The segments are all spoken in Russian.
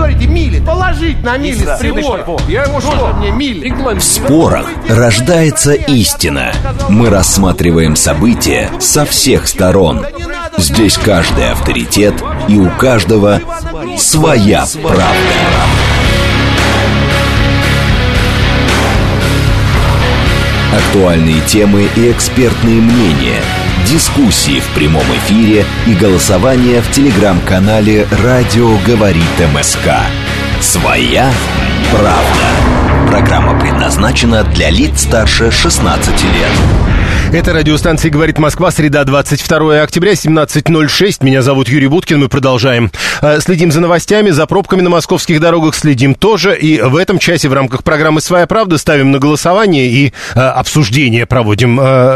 говорите, мили, положить на мили с прибора. Я ему что? Мне мили. В спорах рождается истина. Мы рассматриваем события со всех сторон. Здесь каждый авторитет, и у каждого своя правда. Актуальные темы и экспертные мнения, дискуссии в прямом эфире и голосование в телеграм-канале «Радио говорит МСК». «Своя правда». Программа предназначена для лиц старше 16 лет. Это радиостанция «Говорит Москва», среда, 22 октября, 17:06. Меня зовут Юрий Буткин, мы продолжаем. Следим за новостями, за пробками на московских дорогах следим тоже. И в этом часе в рамках программы «Своя правда» ставим на голосование и обсуждение проводим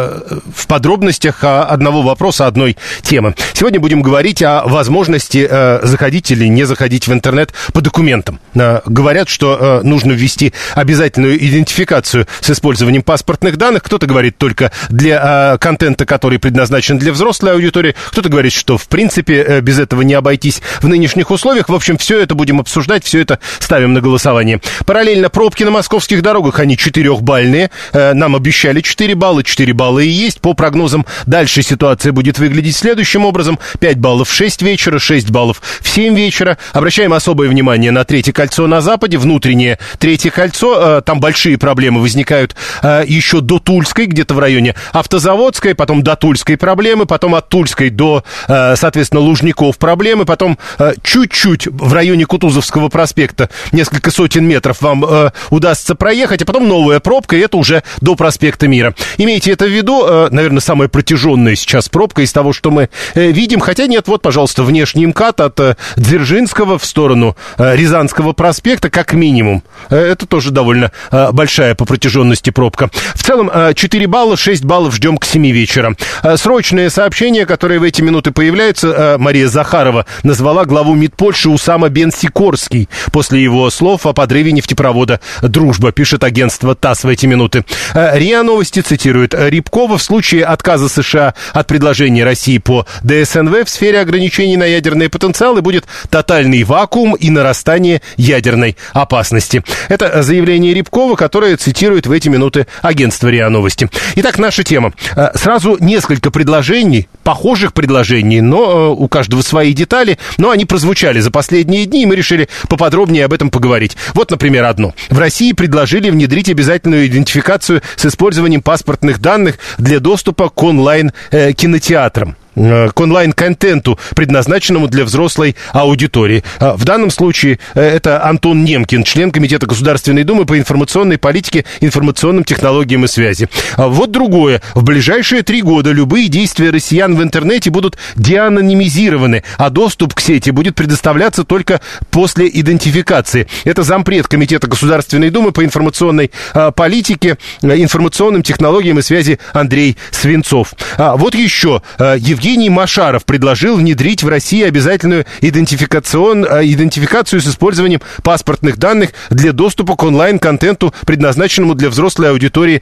в подробностях одного вопроса, одной темы. Сегодня будем говорить о возможности заходить или не заходить в интернет по документам. Говорят, что нужно ввести обязательную идентификацию с использованием паспортных данных. Кто-то говорит только для контента, который предназначен для взрослой аудитории. Кто-то говорит, что, в принципе, без этого не обойтись в нынешних условиях. В общем, все это будем обсуждать, все это ставим на голосование. Параллельно пробки на московских дорогах, они 4-бальные. Нам обещали 4 балла, 4 балла и есть. По прогнозам, дальше ситуация будет выглядеть следующим образом. 5 баллов в 6 вечера, 6 баллов в 7 вечера. Обращаем особое внимание на Третье кольцо на западе, внутреннее Третье кольцо. Там большие проблемы возникают еще до Тульской, где-то в районе Автозаводской, потом до Тульской проблемы, потом от Тульской до, соответственно, Лужников проблемы, потом чуть-чуть в районе Кутузовского проспекта, несколько сотен метров вам удастся проехать, а потом новая пробка, и это уже до проспекта Мира. Имейте это в виду, наверное, самая протяженная сейчас пробка из того, что мы видим, хотя нет, вот, пожалуйста, внешний МКАД от Дзержинского в сторону Рязанского проспекта, как минимум. Это тоже довольно большая по протяженности пробка. В целом, 4 балла, 6 баллов ждем к 7 вечера. Срочное сообщение, которое в эти минуты появляется, Мария Захарова назвала главу МИД Польши Усама Бен Сикорский после его слов о подрыве нефтепровода «Дружба», пишет агентство ТАСС в эти минуты. РИА Новости цитирует Рябкова: в случае отказа США от предложения России по ДСНВ в сфере ограничений на ядерные потенциалы будет тотальный вакуум и нарастание ядерной опасности. Это заявление Рябкова, которое цитирует в эти минуты агентство РИА Новости. Итак, наша тема. Сразу несколько предложений, похожих предложений, но у каждого свои детали, но они прозвучали за последние дни, и мы решили поподробнее об этом поговорить. Вот, например, одно. В России предложили внедрить обязательную идентификацию с использованием паспортных данных для доступа к онлайн-кинотеатрам, к онлайн-контенту, предназначенному для взрослой аудитории. В данном случае это Антон Немкин, член Комитета Государственной Думы по информационной политике, информационным технологиям и связи. Вот другое. В ближайшие 3 года любые действия россиян в интернете будут деанонимизированы, а доступ к сети будет предоставляться только после идентификации. Это зампред Комитета Государственной Думы по информационной политике, информационным технологиям и связи Андрей Свинцов. Вот еще. Евгений Машаров предложил внедрить в России обязательную идентификацию с использованием паспортных данных для доступа к онлайн-контенту, предназначенному для взрослой аудитории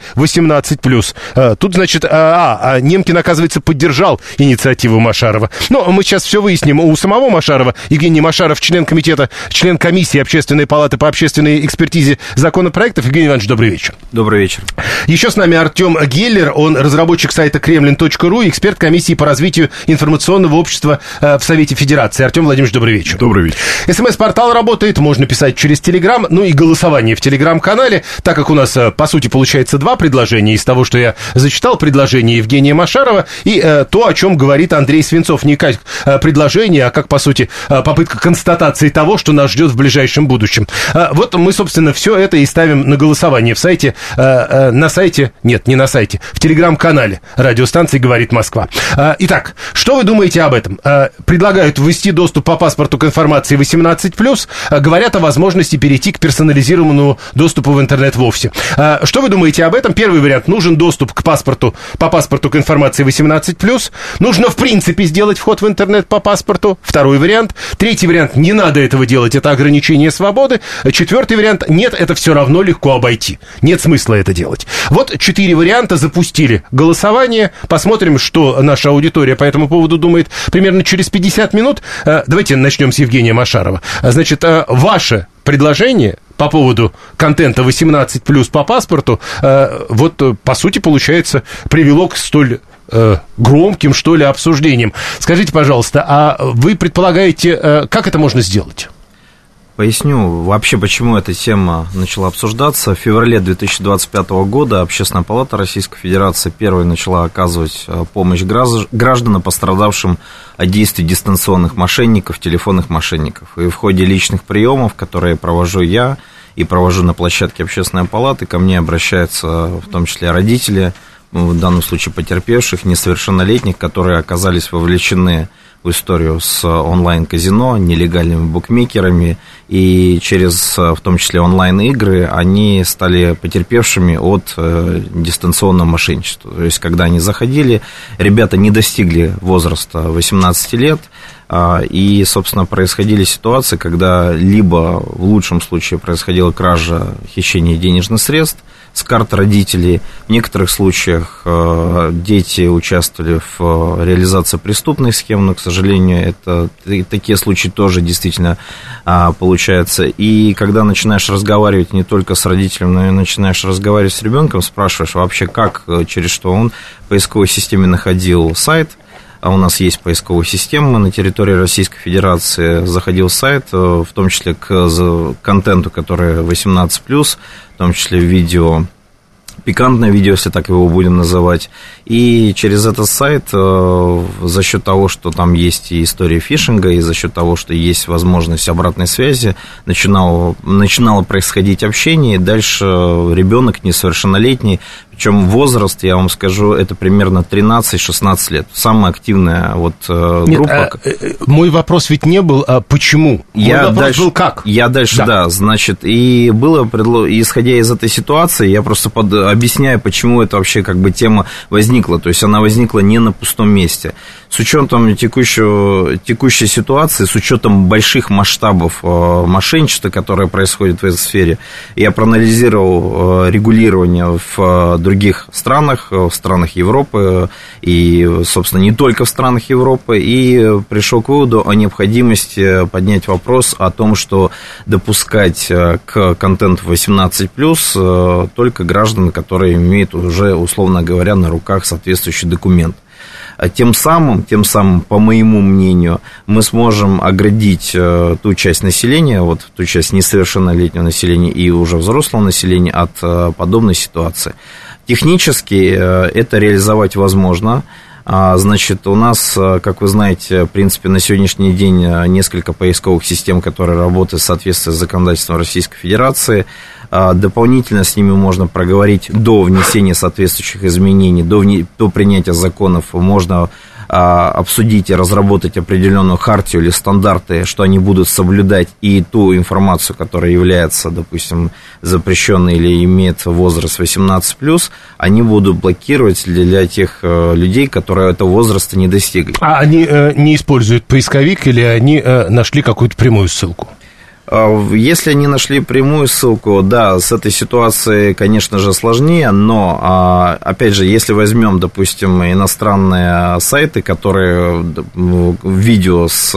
18+. Тут, значит, Немкин, оказывается, поддержал инициативу Машарова. Но мы сейчас все выясним. У самого Машарова, Евгений Машаров, член комитета, член комиссии Общественной палаты по общественной экспертизе законопроектов. Евгений Иванович, добрый вечер. Добрый вечер. Еще с нами Артем Геллер, он разработчик сайта Kremlin.ru, эксперт комиссии по развитию информационного общества в Совете Федерации. Артем Владимирович, добрый вечер. Добрый вечер. СМС-портал работает, можно писать через Телеграм, ну и голосование в Телеграм-канале, так как у нас, по сути, получается 2 предложения из того, что я зачитал, предложение Евгения Машарова и то, о чем говорит Андрей Свинцов. Не как предложение, а как, по сути, попытка констатации того, что нас ждет в ближайшем будущем. Вот мы, собственно, все это и ставим на голосование в сайте, на сайте, нет, не на сайте, в Телеграм-канале радиостанции «Говорит Москва». Итак, что вы думаете об этом? Предлагают ввести доступ по паспорту к информации 18+, говорят о возможности перейти к персонализированному доступу в интернет вовсе. Что вы думаете об этом? Первый вариант: нужен доступ к паспорту, по паспорту к информации 18+. Нужно, в принципе, сделать вход в интернет по паспорту. Второй вариант. Третий вариант: не надо этого делать, это ограничение свободы. Четвертый вариант: нет, это все равно легко обойти. Нет смысла это делать. Вот 4 варианта, запустили голосование. Посмотрим, что наша аудитория аудитория по этому поводу думает примерно через 50 минут. Давайте начнем с Евгения Машарова. Значит, ваше предложение по поводу контента 18+, по паспорту, вот, по сути, получается, привело к столь громким, что ли, обсуждениям. Скажите, пожалуйста, а вы предполагаете, как это можно сделать? Поясню вообще, почему эта тема начала обсуждаться. В феврале 2025 года Общественная палата Российской Федерации первой начала оказывать помощь гражданам, пострадавшим от действий дистанционных мошенников, телефонных мошенников. И в ходе личных приемов, которые провожу я и провожу на площадке Общественной палаты, ко мне обращаются в том числе родители, в данном случае потерпевших, несовершеннолетних, которые оказались вовлечены в историю с онлайн-казино, нелегальными букмекерами, и через, в том числе, онлайн-игры, они стали потерпевшими от дистанционного мошенничества. То есть, когда они заходили, ребята не достигли возраста 18 лет, и, собственно, происходили ситуации, когда либо в лучшем случае происходила кража, хищение денежных средств с карт родителей. В некоторых случаях дети участвовали в реализации преступных схем, но, к сожалению, такие случаи тоже действительно получаются. И когда начинаешь разговаривать не только с родителем, но и начинаешь разговаривать с ребенком, спрашиваешь вообще, как, через что он в поисковой системе находил сайт. А у нас есть поисковая система на территории Российской Федерации. Заходил сайт, в том числе к контенту, который 18+, в том числе видео, пикантное видео, если так его будем называть. И через этот сайт, за счет того, что там есть и история фишинга, и за счет того, что есть возможность обратной связи, начинало происходить общение, и дальше ребенок несовершеннолетний, причем возраст, я вам скажу, это примерно 13-16 лет. Самая активная вот группа. Мой вопрос ведь не был, а почему? Мой вопрос был как? Я дальше, да, значит, и было, исходя из этой ситуации, я просто объясняю, почему это вообще как бы тема возникла. То есть она возникла не на пустом месте. С учетом текущей ситуации, с учетом больших масштабов мошенничества, которое происходит в этой сфере, я проанализировал регулирование в других странах, в странах Европы и, собственно, не только в странах Европы, и пришел к выводу о необходимости поднять вопрос о том, что допускать к контенту 18+, только граждан, которые имеют уже, условно говоря, на руках соответствующий документ. Тем самым, по моему мнению, мы сможем оградить ту часть населения, вот ту часть несовершеннолетнего населения и уже взрослого населения от подобной ситуации. Технически это реализовать возможно. Значит, у нас, как вы знаете, в принципе, на сегодняшний день несколько поисковых систем, которые работают в соответствии с законодательством Российской Федерации. Дополнительно с ними можно проговорить до внесения соответствующих изменений, до принятия законов. Можно обсудить и разработать определенную хартию или стандарты, что они будут соблюдать, и ту информацию, которая является, допустим, запрещенной или имеет возраст 18+, они будут блокировать для тех людей, которые этого возраста не достигли. А они не используют поисковик или они нашли какую-то прямую ссылку? Если они нашли прямую ссылку, да, с этой ситуацией, конечно же, сложнее, но, опять же, если возьмем, допустим, иностранные сайты, которые видео с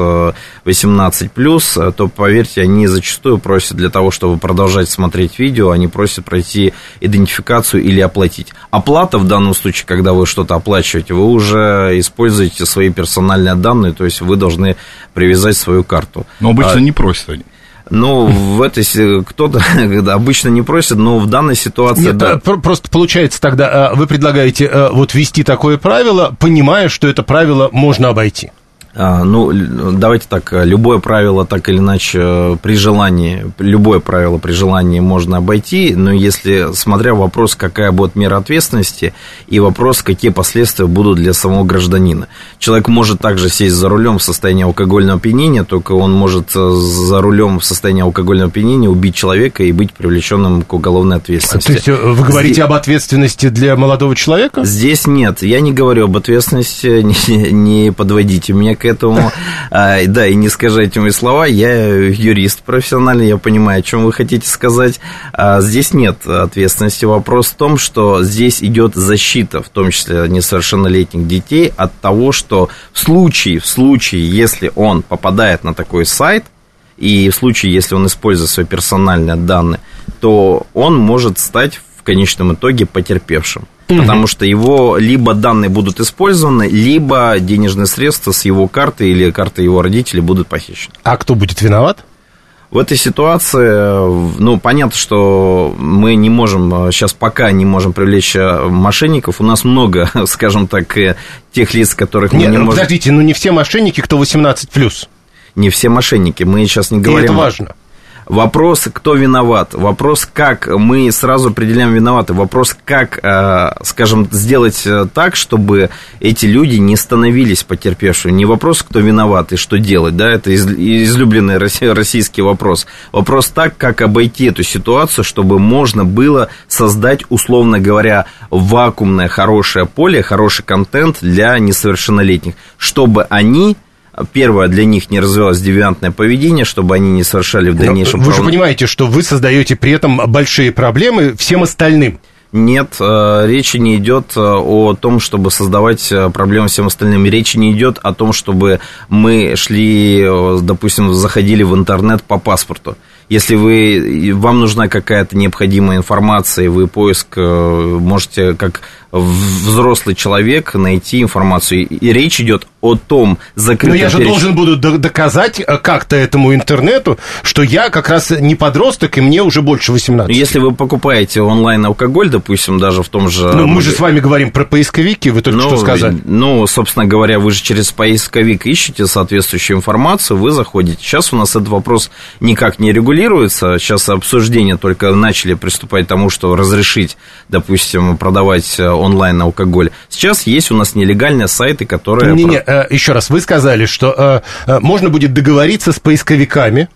18+, то, поверьте, они зачастую просят для того, чтобы продолжать смотреть видео, они просят пройти идентификацию или оплатить. Оплата в данном случае, когда вы что-то оплачиваете, вы уже используете свои персональные данные, то есть вы должны привязать свою карту. Но обычно не просят они. Ну, в этой кто-то обычно не просит, но в данной ситуации... Нет, да. Просто получается тогда, вы предлагаете вот ввести такое правило, понимая, что это правило можно обойти. Ну, давайте так, любое правило так или иначе при желании, любое правило при желании можно обойти, но если, смотря вопрос, какая будет мера ответственности, и вопрос, какие последствия будут для самого гражданина. Человек может также сесть за рулем в состоянии алкогольного опьянения, только он может за рулем в состоянии алкогольного опьянения убить человека и быть привлеченным к уголовной ответственности. То есть вы говорите об ответственности для молодого человека? Здесь нет, я не говорю об ответственности, не подводите меня к к этому, да, и не искажайте мои слова, я юрист профессиональный, я понимаю, о чем вы хотите сказать. Здесь нет ответственности. Вопрос в том, что здесь идет защита, в том числе несовершеннолетних детей, от того, что в случае, если он попадает на такой сайт, и в случае, если он использует свои персональные данные, то он может стать в конечном итоге потерпевшим. Потому что его либо данные будут использованы, либо денежные средства с его карты или карты его родителей будут похищены. А кто будет виноват? В этой ситуации, ну, понятно, что мы не можем, сейчас пока не можем привлечь мошенников. У нас много, скажем так, тех лиц, которых мы не можем... Подождите, не все мошенники, кто 18+. Не все мошенники, мы сейчас не говорим... И это важно. Вопрос, кто виноват, вопрос, как мы сразу определяем виноваты, вопрос, как, скажем, сделать так, чтобы эти люди не становились потерпевшими. Не вопрос, кто виноват и что делать, да, это излюбленный российский вопрос. Вопрос так, как обойти эту ситуацию, чтобы можно было создать, условно говоря, вакуумное хорошее поле, хороший контент для несовершеннолетних, чтобы они... Первое, для них не развивалось девиантное поведение, чтобы они не совершали в дальнейшем... Вы же понимаете, что вы создаете при этом большие проблемы всем остальным. Нет, речи не идет о том, чтобы создавать проблемы всем остальным. Речи не идет о том, чтобы мы шли, допустим, заходили в интернет по паспорту. Если вам нужна какая-то необходимая информация, вы поиск можете, как взрослый человек, найти информацию. И речь идет о том закрытом... Но я же должен буду доказать как-то этому интернету, что я как раз не подросток, и мне уже больше 18. Если вы покупаете онлайн-алкоголь, допустим, даже в том же... Ну, мы же с вами говорим про поисковики, вы только что сказали. Ну, собственно говоря, вы же через поисковик ищете соответствующую информацию, вы заходите. Сейчас у нас этот вопрос никак не регулируется. Сейчас обсуждения только начали приступать к тому, что разрешить, допустим, продавать онлайн-алкоголь. Сейчас есть у нас нелегальные сайты, которые... Еще раз, вы сказали, что можно будет договориться с поисковиками,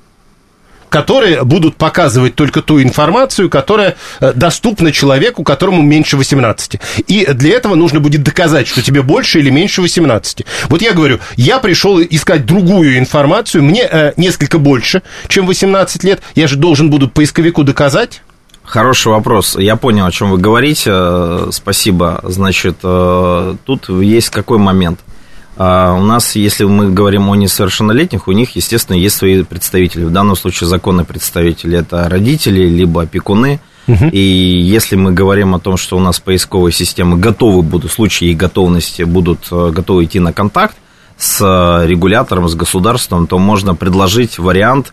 которые будут показывать только ту информацию, которая доступна человеку, которому меньше 18. И для этого нужно будет доказать, что тебе больше или меньше 18. Вот я говорю, я пришел искать другую информацию, мне несколько больше, чем 18 лет, я же должен буду поисковику доказать. Хороший вопрос. Я понял, о чем вы говорите. Спасибо. Значит, тут есть какой момент. У нас, если мы говорим о несовершеннолетних, у них, естественно, есть свои представители. В данном случае законные представители. Это родители, либо опекуны. И если мы говорим о том, что у нас поисковые системы готовы будут, в случае их готовности, будут готовы идти на контакт с регулятором, с государством, то можно предложить вариант,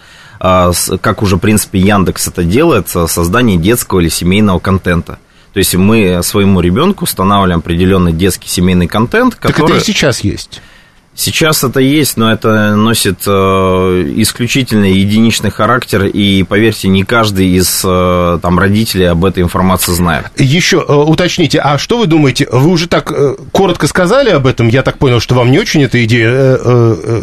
как уже, в принципе, Яндекс это делает, создание детского или семейного контента. То есть мы своему ребенку устанавливаем определенный детский семейный контент, который... Так это и сейчас есть. Сейчас это есть, но это носит исключительно единичный характер, и, поверьте, не каждый из там, родителей об этой информации знает. Еще уточните, а что вы думаете, вы уже так коротко сказали об этом, я так понял, что вам не очень эта идея...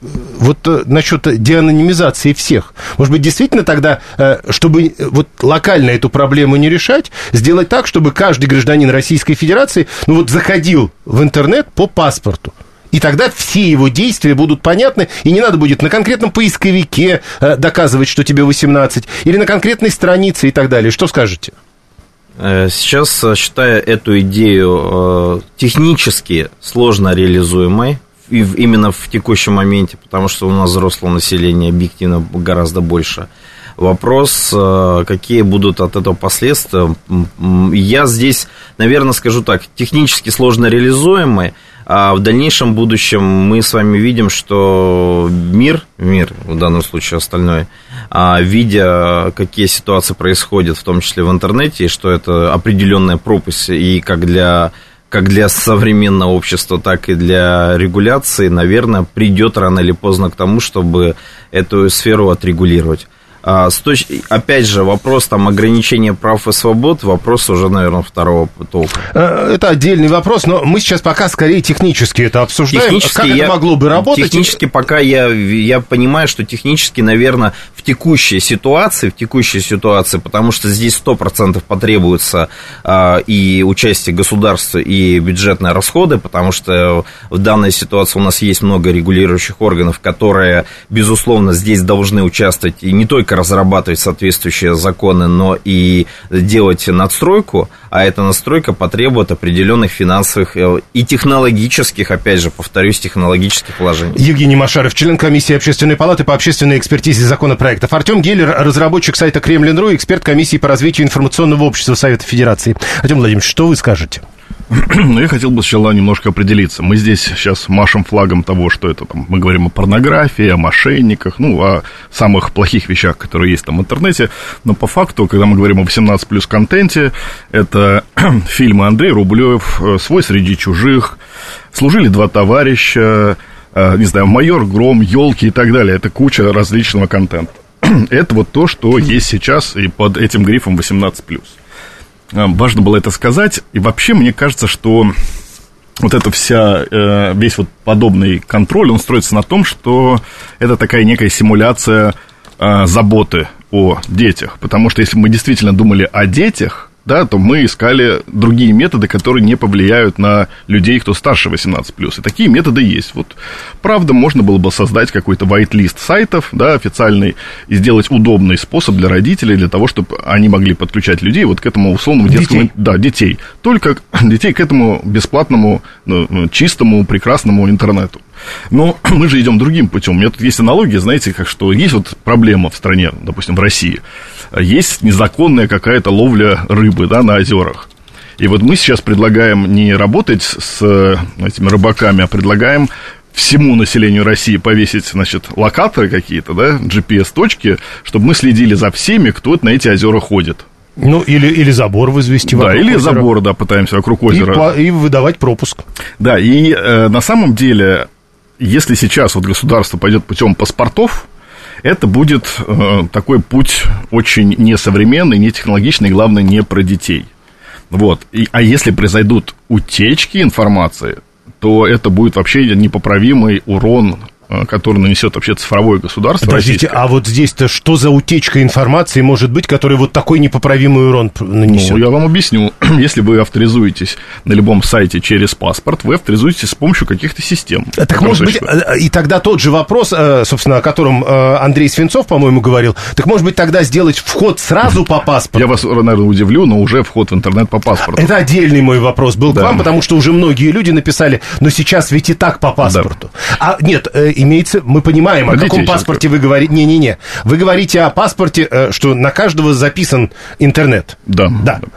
Вот насчет деанонимизации всех. Может быть, действительно тогда, чтобы вот локально эту проблему не решать, сделать так, чтобы каждый гражданин Российской Федерации, ну вот, заходил в интернет по паспорту. И тогда все его действия будут понятны, и не надо будет на конкретном поисковике доказывать, что тебе 18, или на конкретной странице и так далее. Что скажете? Сейчас, считаю эту идею технически сложно реализуемой, именно в текущем моменте, потому что у нас взрослого населения объективно гораздо больше. Вопрос, какие будут от этого последствия. Я здесь, наверное, скажу так, технически сложно реализуемый, а в дальнейшем будущем мы с вами видим, что мир, в данном случае остальной, видя, какие ситуации происходят, в том числе в интернете, и что это определенная пропасть, и как для современного общества, так и для регуляции, наверное, придет рано или поздно к тому, чтобы эту сферу отрегулировать. Опять же, вопрос там ограничения прав и свобод, вопрос уже, наверное, второго толка. Это отдельный вопрос, но мы сейчас пока скорее технически это обсуждаем. Как это могло бы работать? Технически пока я понимаю, что технически, наверное, в текущей ситуации, потому что здесь 100% потребуется и участие государства, и бюджетные расходы, потому что в данной ситуации у нас есть много регулирующих органов, которые, безусловно, здесь должны участвовать и не только разрабатывать соответствующие законы, но и делать надстройку, а эта надстройка потребует определенных финансовых и технологических, опять же, повторюсь, технологических вложений. Евгений Машаров, член комиссии Общественной палаты по общественной экспертизе законопроектов. Артем Геллер, разработчик сайта Кремлин.ру, эксперт комиссии по развитию информационного общества Совета Федерации. Артем Владимирович, что вы скажете? Ну, я хотел бы сначала немножко определиться. Мы здесь сейчас машем флагом того, что это там, мы говорим о порнографии, о мошенниках, ну, о самых плохих вещах, которые есть там в интернете. Но по факту, когда мы говорим о 18+ контенте, это фильмы Андрей Рублев, «Свой среди чужих», «Служили два товарища», не знаю, «Майор Гром», «Елки» и так далее. Это куча различного контента. Это вот то, что есть сейчас и под этим грифом 18+. Важно было это сказать. И вообще, мне кажется, что вот эта весь вот подобный контроль, он строится на том, что это такая некая симуляция заботы о детях. Потому что если мы действительно думали о детях, да, то мы искали другие методы, которые не повлияют на людей, кто старше 18+. И такие методы есть. Вот, правда, можно было бы создать какой-то white-list сайтов, да, официальный, и сделать удобный способ для родителей, для того, чтобы они могли подключать людей вот к этому условному детскому... Да, детей. Только детей к этому бесплатному, чистому, прекрасному интернету. Но мы же идем другим путем. У меня тут есть аналогия, знаете, как что есть вот проблема в стране, допустим, в России. Есть незаконная какая-то ловля рыбы, да, на озерах. И вот мы сейчас предлагаем не работать с этими рыбаками, а предлагаем всему населению России повесить, значит, локаторы какие-то, да, GPS-точки, чтобы мы следили за всеми, кто на эти озера ходит. Ну, или забор возвести вокруг озера. Да, или забор, да, пытаемся вокруг озера. И выдавать пропуск. Да, и на самом деле, если сейчас вот государство пойдет путем паспортов, это будет такой путь очень несовременный, нетехнологичный, и, главное, не про детей. Вот. А если произойдут утечки информации, то это будет вообще непоправимый урон, который нанесет вообще цифровое государство. Подождите, российское. А вот здесь-то что за утечка информации может быть, которая вот такой непоправимый урон нанесет? Ну, я вам объясню. Если вы авторизуетесь на любом сайте через паспорт, вы авторизуетесь с помощью каких-то систем. Так может быть, и тогда тот же вопрос, собственно, о котором Андрей Свинцов, по-моему, говорил, так может быть тогда сделать вход сразу по паспорту? Я вас, наверное, удивлю, но уже вход в интернет по паспорту. Это отдельный мой вопрос был к вам, потому что уже многие люди написали, но сейчас ведь и так по паспорту. Да. Нет, имеется, мы понимаем, о каком паспорте вы говорите. Не-не-не. Вы говорите о паспорте, что на каждого записан интернет. Да.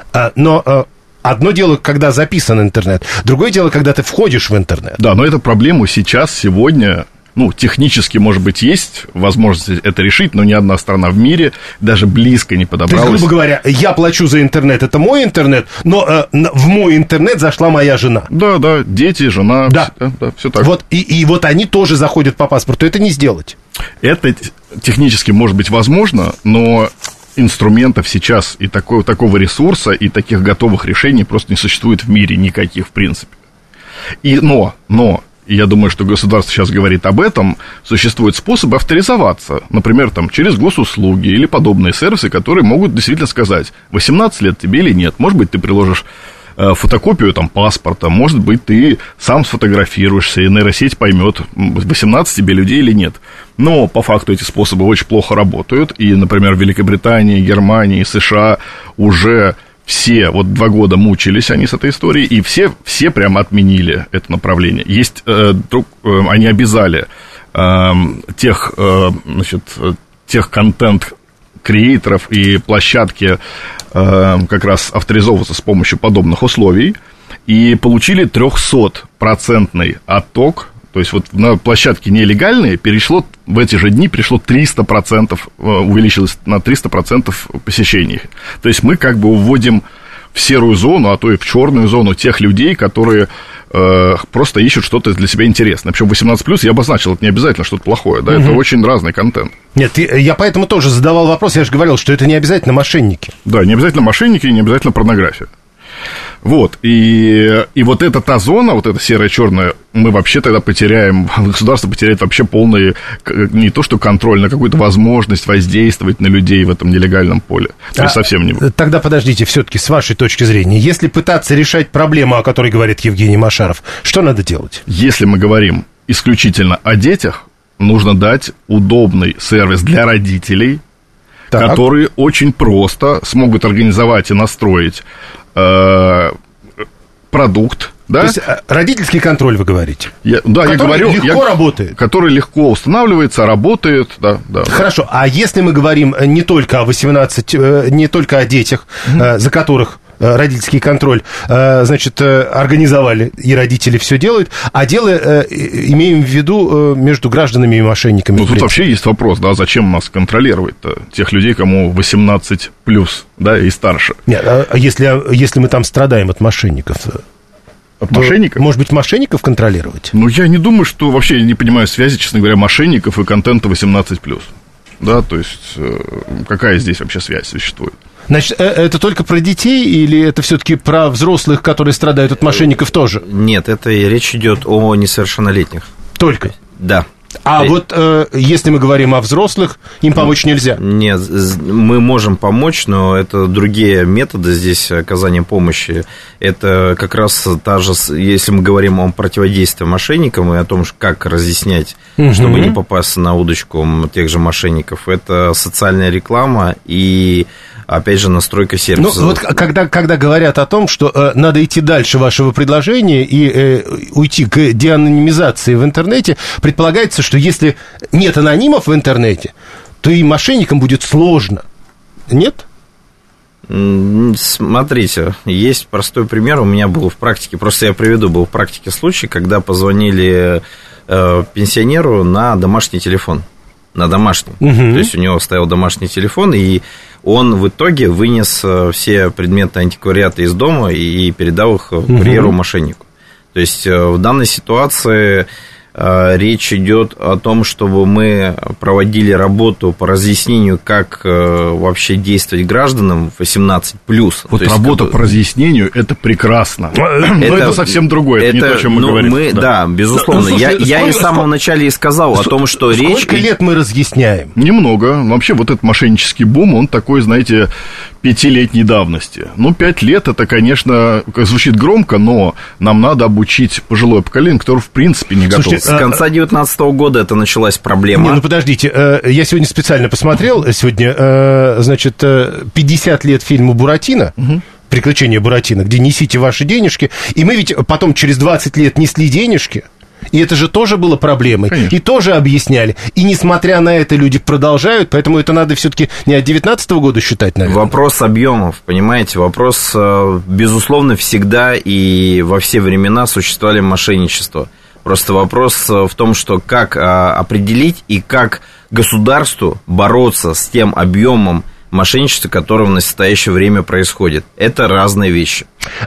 Но одно дело, когда записан интернет, другое дело, когда ты входишь в интернет. Да, но эту проблему сейчас, сегодня, технически, может быть, есть возможность это решить, но ни одна страна в мире даже близко не подобралась. То есть, грубо говоря, я плачу за интернет, это мой интернет, но в мой интернет зашла моя жена. Да, дети, жена, да, все так. Вот, и вот они тоже заходят по паспорту, это не сделать. Это технически может быть возможно, но инструментов сейчас и такого ресурса, и таких готовых решений просто не существует в мире никаких, в принципе. Но я думаю, что государство сейчас говорит об этом, существуют способы авторизоваться, например, там, через госуслуги или подобные сервисы, которые могут действительно сказать, 18 лет тебе или нет, может быть, ты приложишь фотокопию там, паспорта, может быть, ты сам сфотографируешься, и нейросеть поймет, 18 тебе людей или нет. Но по факту эти способы очень плохо работают, и, например, в Великобритании, Германии, США уже все 2 года мучились они с этой историей, и все прямо отменили это направление. Они обязали тех контент-креаторов и площадки как раз авторизовываться с помощью подобных условий, и получили 300% отток. То есть на площадке нелегальные в эти же дни перешло 300%, увеличилось на 300% посещений. То есть мы как бы уводим в серую зону, а то и в черную зону тех людей, которые просто ищут что-то для себя интересное. Причем 18+, я обозначил, это не обязательно что-то плохое, да, это очень разный контент. Нет, я поэтому тоже задавал вопрос, я же говорил, что это не обязательно мошенники. Да, не обязательно мошенники и не обязательно порнография. Вот, и вот эта та зона, вот эта серая, черная, мы вообще тогда потеряем, государство потеряет вообще полный, не то что контроль, но какую-то возможность воздействовать на людей в этом нелегальном поле. То есть совсем не будет. Тогда подождите, все-таки с вашей точки зрения, если пытаться решать проблему, о которой говорит Евгений Машаров, что надо делать? Если мы говорим исключительно о детях, нужно дать удобный сервис для родителей, которые очень просто смогут организовать и настроить продукт, да? То есть родительский контроль, вы говорите? Я говорю, легко работает. Который легко устанавливается, работает, да. Хорошо, а если мы говорим не только о 18, не только о детях, за которых родительский контроль, значит, организовали, и родители все делают, а дело имеем в виду между гражданами и мошенниками. Ну, тут вообще есть вопрос, да, зачем нас контролировать-то, тех людей, кому 18 плюс, да, и старше. Нет, а если мы там страдаем от мошенников? От мошенников? Может быть, мошенников контролировать? Ну, я не думаю, что вообще, я не понимаю связи, честно говоря, мошенников и контента 18 плюс. Да, то есть, какая здесь вообще связь существует? Значит, это только про детей или это все-таки про взрослых, которые страдают от мошенников тоже? Нет, это речь идет о несовершеннолетних. Только? Да. А вот если мы говорим о взрослых, им помочь нельзя? Нет, мы можем помочь, но это другие методы здесь оказания помощи. Это как раз та же, если мы говорим о противодействии мошенникам и о том, как разъяснять, чтобы не попасться на удочку тех же мошенников, это социальная реклама и... Опять же, настройка сервиса. Ну, вот когда говорят о том, что надо идти дальше вашего предложения и уйти к деанонимизации в интернете, предполагается, что если нет анонимов в интернете, то и мошенникам будет сложно. Нет? Смотрите, есть простой пример. У меня был в практике, просто я приведу, был в практике случай, когда позвонили пенсионеру на домашний телефон. На домашний. То есть у него стоял домашний телефон, и он в итоге вынес все предметы антиквариата из дома и передал их курьеру-мошеннику. То есть в данной ситуации речь идет о том, чтобы мы проводили работу по разъяснению, как вообще действовать гражданам 18+. Вот работа по разъяснению – это прекрасно. Но это совсем другое, это не то, о чем мы говорим. Да, безусловно. Я и в самом начале и сказал о том, что речь... Сколько лет мы разъясняем? Немного. Вообще вот этот мошеннический бум, он такой, знаете, 5-летней давности. 5 лет – это, конечно, звучит громко, но нам надо обучить пожилое поколение, которое, в принципе, не готово. С конца 2019 года это началась проблема. Подождите, я сегодня специально посмотрел, значит, 50 лет фильму «Буратино», «Приключения Буратино», где несите ваши денежки, и мы ведь потом через 20 лет несли денежки, и это же тоже было проблемой, конечно. И тоже объясняли, и несмотря на это люди продолжают, поэтому это надо все-таки не от 2019 года считать, наверное. Вопрос объемов, понимаете, вопрос, безусловно, всегда и во все времена существовали мошенничества. Просто вопрос в том, что как определить и как государству бороться с тем объемом мошенничества, которое в настоящее время происходит. Это разные вещи.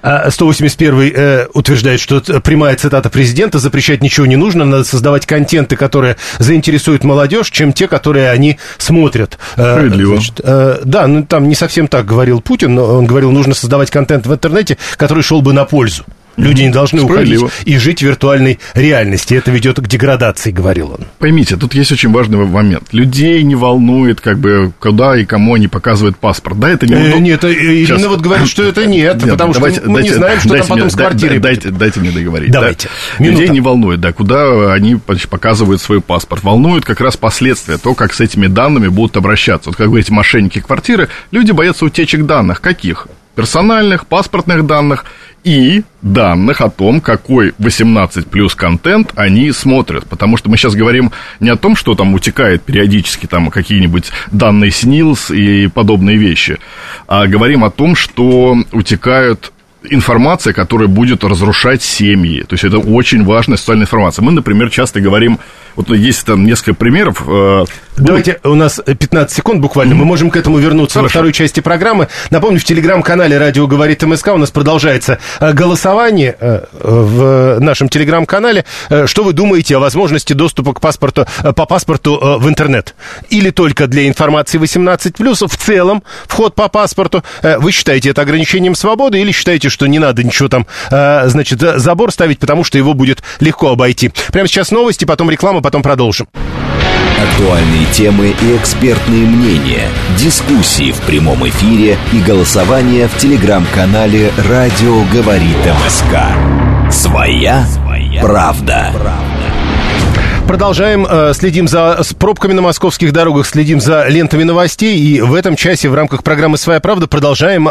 181-й утверждает, что прямая цитата президента: запрещать ничего не нужно, надо создавать контенты, которые заинтересуют молодежь, чем те, которые они смотрят. Справедливо. Да, там не совсем так говорил Путин, но он говорил, нужно создавать контент в интернете, который шел бы на пользу. Люди не должны уходить и жить в виртуальной реальности. Это ведет к деградации, говорил он. Поймите, тут есть очень важный момент. Людей не волнует, куда и кому они показывают паспорт. Да, это не Нет, Ирина вот говорит, что это нет, потому что мы не знаем, что там потом с квартирой будет. Дайте мне договорить. Давайте. Да? Людей не волнует, куда они показывают свой паспорт. Волнует как раз последствия, то, как с этими данными будут обращаться. Вот как говорите, мошенники квартиры, люди боятся утечек данных. Каких? Персональных, паспортных данных и данных о том, какой 18 плюс контент они смотрят. Потому что мы сейчас говорим не о том, что там утекает периодически там какие-нибудь данные СНИЛС и подобные вещи, а говорим о том, что утекают информация, которая будет разрушать семьи. То есть это очень важная социальная информация. Мы, например, часто говорим, вот есть там несколько примеров. Давайте, у нас 15 секунд буквально, мы можем к этому вернуться во второй части программы. Напомню, в телеграм-канале «Радио говорит МСК» у нас продолжается голосование в нашем телеграм-канале. Что вы думаете о возможности доступа к паспорту, по паспорту в интернет? Или только для информации 18+, в целом вход по паспорту? Вы считаете это ограничением свободы или считаете, что не надо ничего там, значит, забор ставить, потому что его будет легко обойти? Прямо сейчас новости, потом реклама, потом продолжим. Актуальные темы и экспертные мнения, дискуссии в прямом эфире и голосование в телеграм-канале «Радио говорит МСК». Своя правда. Продолжаем, следим за пробками на московских дорогах, следим за лентами новостей, и в этом часе в рамках программы «Своя правда» продолжаем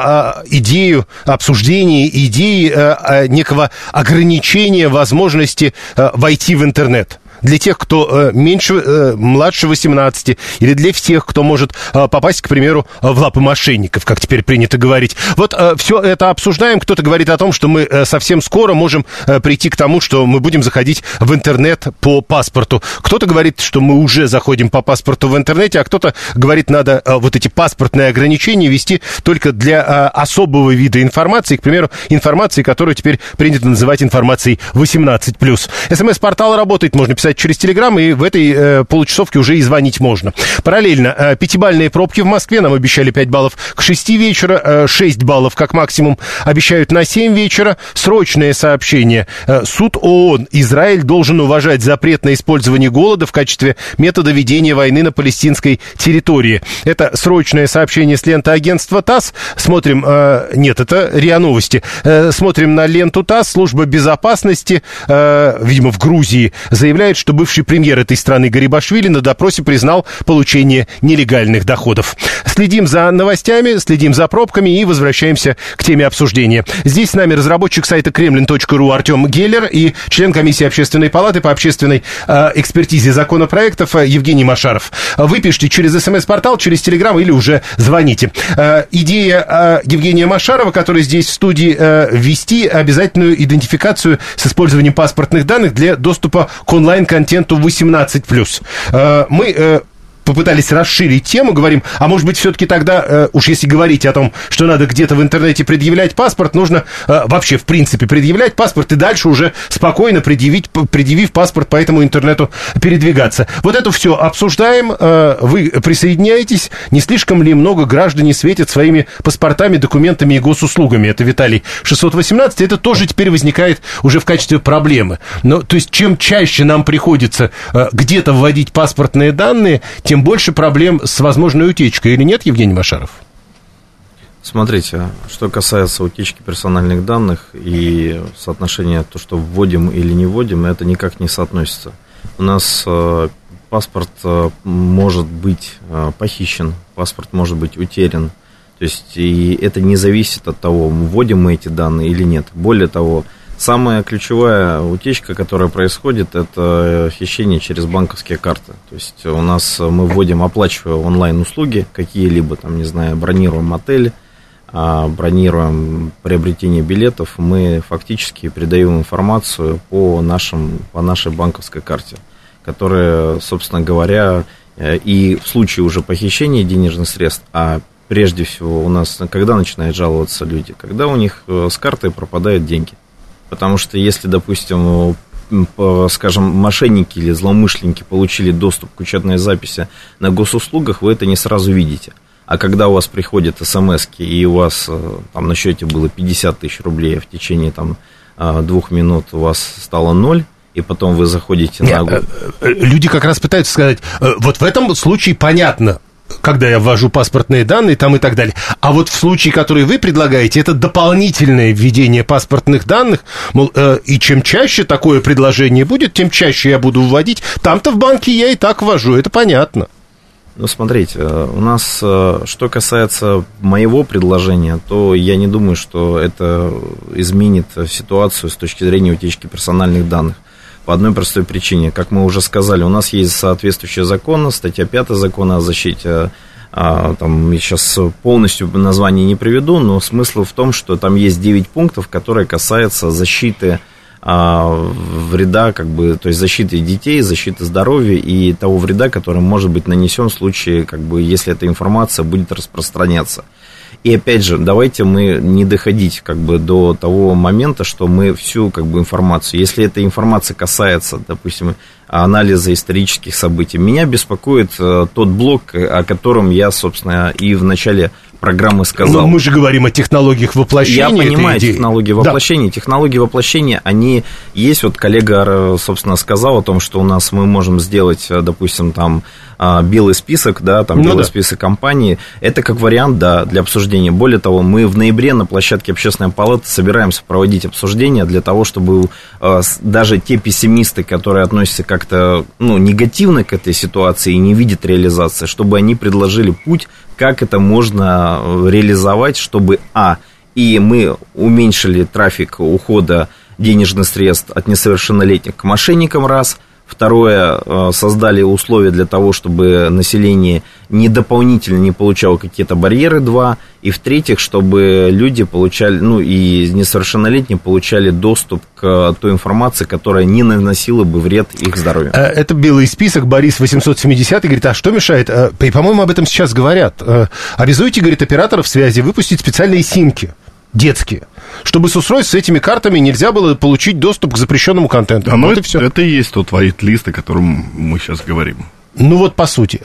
обсуждение идеи некого ограничения возможности войти в интернет. Для тех, кто младше 18, или для всех, кто может попасть, к примеру, в лапы мошенников, как теперь принято говорить. Вот все это обсуждаем. Кто-то говорит о том, что мы совсем скоро можем прийти к тому, что мы будем заходить в интернет по паспорту. Кто-то говорит, что мы уже заходим по паспорту в интернете, а кто-то говорит, надо вот эти паспортные ограничения вести только для особого вида информации, к примеру, информации, которую теперь принято называть информацией 18+. СМС-портал работает, можно писать через Телеграм, и в этой получасовке уже и звонить можно. Параллельно, 5-бальные пробки в Москве, нам обещали 5 баллов к 6 вечера, 6 баллов как максимум обещают на 7 вечера. Срочное сообщение. Суд ООН. Израиль должен уважать запрет на использование голода в качестве метода ведения войны на палестинской территории. Это срочное сообщение с ленты агентства ТАСС. Смотрим, нет, это РИА Новости. Смотрим на ленту ТАСС. Служба безопасности, видимо, в Грузии, заявляет, что бывший премьер этой страны Гарибашвили на допросе признал получение нелегальных доходов. Следим за новостями, следим за пробками и возвращаемся к теме обсуждения. Здесь с нами разработчик сайта Kremlin.ru Артем Геллер и член комиссии Общественной палаты по общественной экспертизе законопроектов Евгений Машаров. Вы пишите через СМС-портал, через Телеграм или уже звоните. Идея Евгения Машарова, который здесь в студии, ввести обязательную идентификацию с использованием паспортных данных для доступа к онлайн-контенту 18+. Мы попытались расширить тему, говорим, а может быть, все-таки тогда, уж если говорить о том, что надо где-то в интернете предъявлять паспорт, нужно вообще, в принципе, предъявлять паспорт и дальше уже спокойно, предъявив паспорт, по этому интернету передвигаться. Вот это все обсуждаем, вы присоединяетесь, не слишком ли много граждане светят своими паспортами, документами и госуслугами? Это Виталий 618, это тоже теперь возникает уже в качестве проблемы. Но, то есть, чем чаще нам приходится где-то вводить паспортные данные, тем больше проблем с возможной утечкой, или нет, Евгений Машаров? Смотрите, что касается утечки персональных данных и соотношения то, что вводим или не вводим, это никак не соотносится. У нас паспорт может быть похищен, паспорт может быть утерян. То есть, и это не зависит от того, вводим мы эти данные или нет. Более того, самая ключевая утечка, которая происходит, это хищение через банковские карты. То есть у нас мы вводим, оплачивая онлайн-услуги какие-либо, там, не знаю, бронируем отель, бронируем приобретение билетов, мы фактически передаем информацию по нашей банковской карте, которая, собственно говоря, и в случае уже похищения денежных средств, а прежде всего у нас, когда начинают жаловаться люди, когда у них с карты пропадают деньги. Потому что если, допустим, скажем, мошенники или злоумышленники получили доступ к учетной записи на госуслугах, вы это не сразу видите. А когда у вас приходят смс-ки, и у вас там на счете было 50 тысяч рублей, а в течение там 2 минут у вас стало 0, и потом вы заходите на... Люди как раз пытаются сказать, вот в этом случае понятно, когда я ввожу паспортные данные там и так далее. А вот в случае, который вы предлагаете, это дополнительное введение паспортных данных, мол, и чем чаще такое предложение будет, тем чаще я буду вводить. Там-то в банке я и так ввожу, это понятно. Ну, смотрите, у нас, что касается моего предложения, то я не думаю, что это изменит ситуацию с точки зрения утечки персональных данных. По одной простой причине, как мы уже сказали, у нас есть соответствующий закон, статья 5 закона о защите там, я сейчас полностью название не приведу, но смысл в том, что там есть 9 пунктов, которые касаются защиты вреда, как бы, то есть защиты детей, защиты здоровья и того вреда, который может быть нанесен в случае, как бы, если эта информация будет распространяться. И опять же, давайте мы не доходить, как бы, до того момента, что мы всю, как бы, информацию, если эта информация касается, допустим, анализа исторических событий, меня беспокоит тот блок, о котором я, собственно, и в начале программы сказал. Но мы же говорим о технологиях воплощения. Я понимаю технологии воплощения. Да. Технологии воплощения, они есть. Вот коллега, собственно, сказал о том, что у нас мы можем сделать, допустим, там белый список, да, там белый список компаний. Это как вариант, да, для обсуждения. Более того, мы в ноябре на площадке Общественной палаты собираемся проводить обсуждения для того, чтобы даже те пессимисты, которые относятся как-то, ну, негативно к этой ситуации и не видят реализации, чтобы они предложили путь, как это можно реализовать, чтобы, и мы уменьшили трафик ухода денежных средств от несовершеннолетних к мошенникам, раз. Второе, создали условия для того, чтобы население дополнительно не получало какие-то барьеры, 2. И в-третьих, чтобы люди получали, ну, и несовершеннолетние получали доступ к той информации, которая не наносила бы вред их здоровью. Это белый список, Борис 870 говорит, а что мешает? И, по-моему, об этом сейчас говорят. Обязуйте, говорит, операторов связи выпустить специальные симки детские, чтобы с устройств с этими картами нельзя было получить доступ к запрещенному контенту. Да, вот это и есть тот white-лист, о котором мы сейчас говорим. Ну вот, по сути,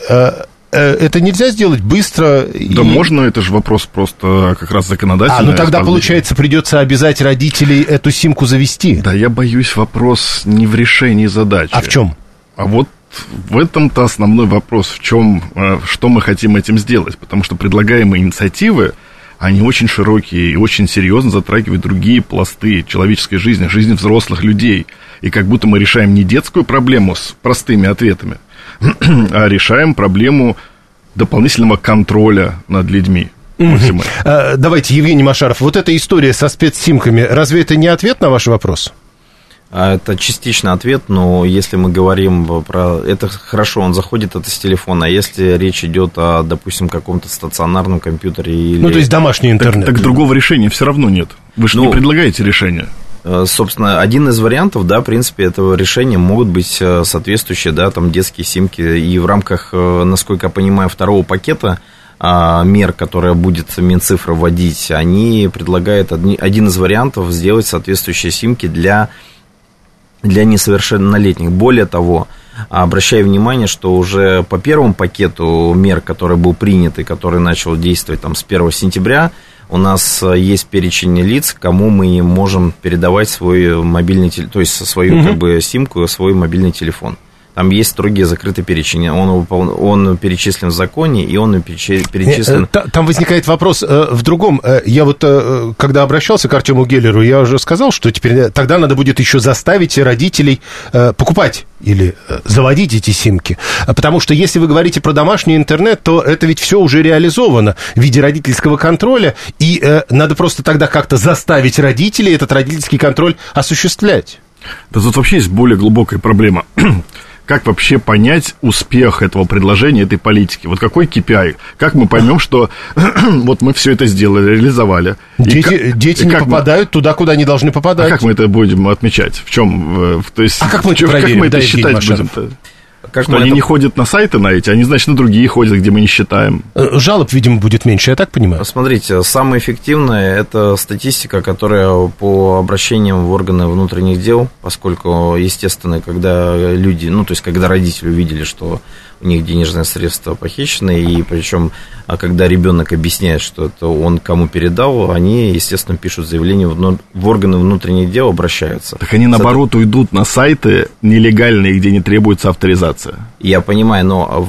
это нельзя сделать быстро? Да можно, это же вопрос просто как раз законодательный. Ну тогда, получается, придется обязать родителей эту симку завести. Да, я боюсь, вопрос не в решении задачи. А в чем? А вот в этом-то основной вопрос, в чем, что мы хотим этим сделать, потому что предлагаемые инициативы, они очень широкие и очень серьезно затрагивают другие пласты человеческой жизни, жизни взрослых людей. И как будто мы решаем не детскую проблему с простыми ответами, а решаем проблему дополнительного контроля над людьми. Давайте, Евгений Машаров, вот эта история со спецсимками, разве это не ответ на ваш вопрос? Это частичный ответ, но если мы говорим про... Это хорошо, он заходит это с телефона, а если речь идет о, допустим, каком-то стационарном компьютере или... Ну, то есть домашний интернет. Так другого решения все равно нет. Вы же не предлагаете решение. Собственно, один из вариантов, да, в принципе, этого решения могут быть соответствующие, да, там, детские симки. И в рамках, насколько я понимаю, второго пакета мер, которые будет Минцифра вводить, они предлагают один из вариантов сделать соответствующие симки для несовершеннолетних. Более того, обращаю внимание, что уже по первому пакету мер, который был принят и который начал действовать там, с 1 сентября, у нас есть перечень лиц, кому мы можем передавать свой мобильный телефон, то есть свою как бы симку, свой мобильный телефон. Там есть строгий закрытый перечень. Он перечислен в законе, и он перечислен... Там возникает вопрос в другом. Я вот, когда обращался к Артему Геллеру, я уже сказал, что теперь тогда надо будет еще заставить родителей покупать или заводить эти симки. Потому что если вы говорите про домашний интернет, то это ведь все уже реализовано в виде родительского контроля, и надо просто тогда как-то заставить родителей этот родительский контроль осуществлять. Да тут вообще есть более глубокая проблема. Как вообще понять успех этого предложения, этой политики? Вот какой KPI? Как мы поймем, что вот мы все это сделали, реализовали? Дети не попадают туда, куда они должны попадать. А как мы это будем отмечать? В чем? То есть, как мы это считать будем-то? Что они не ходят на сайты на эти, они, значит, на другие ходят, где мы не считаем. Жалоб, видимо, будет меньше, я так понимаю. Смотрите, самое эффективное – это статистика, которая по обращениям в органы внутренних дел, поскольку, естественно, когда люди, ну, то есть, когда родители увидели, что у них денежные средства похищены, и причем, когда ребенок объясняет, что это он кому передал, они, естественно, пишут заявление в органы внутренних дел, обращаются. Так они, наоборот, уйдут на сайты нелегальные, где не требуется авторизация. Я понимаю, но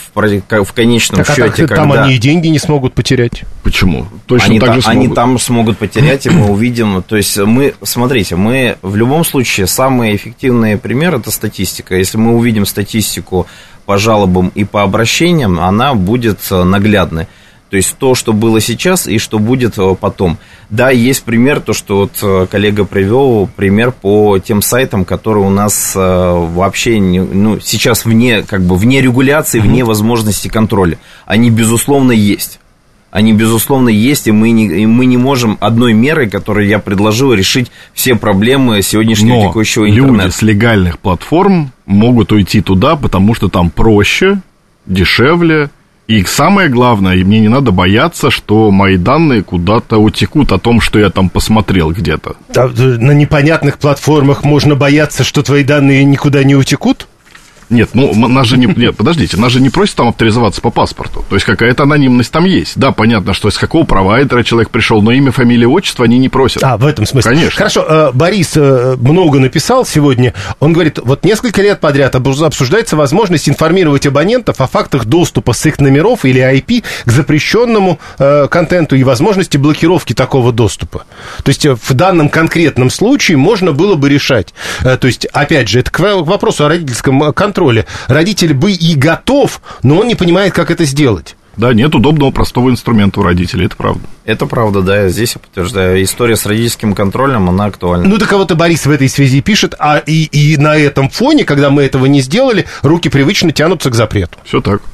в конечном счете, когда... Там они и деньги не смогут потерять. Почему? Точно так же смогут. Они там смогут потерять, и мы увидим... То есть, смотрите, мы в любом случае, самый эффективный пример – это статистика. Если мы увидим статистику по жалобам и по обращениям, она будет наглядной. То есть то, что было сейчас и что будет потом. Да, есть пример, то, что вот коллега привел, пример по тем сайтам, которые у нас вообще сейчас вне регуляции, вне возможности контроля. Они, безусловно, есть. Они, безусловно, есть, и мы не можем одной мерой, которую я предложил, решить все проблемы сегодняшнего текущего интернета. Но люди с легальных платформ могут уйти туда, потому что там проще, дешевле. И самое главное, мне не надо бояться, что мои данные куда-то утекут о том, что я там посмотрел где-то. На непонятных платформах можно бояться, что твои данные никуда не утекут? Нет, нас же не просят там авторизоваться по паспорту. То есть какая-то анонимность там есть. Да, понятно, что из какого провайдера человек пришел, но имя, фамилия, отчество они не просят. В этом смысле. Конечно. Хорошо, Борис много написал сегодня. Он говорит, вот несколько лет подряд обсуждается возможность информировать абонентов о фактах доступа с их номеров или IP к запрещенному контенту и возможности блокировки такого доступа. То есть в данном конкретном случае можно было бы решать. То есть, опять же, это к вопросу о родительском контроле. Родитель бы и готов, но он не понимает, как это сделать. Да, нет удобного, простого инструмента у родителей, это правда. Это правда, да, здесь я подтверждаю. История с родительским контролем, она актуальна. Так вот и Борис в этой связи пишет, и на этом фоне, когда мы этого не сделали, руки привычно тянутся к запрету. Все так.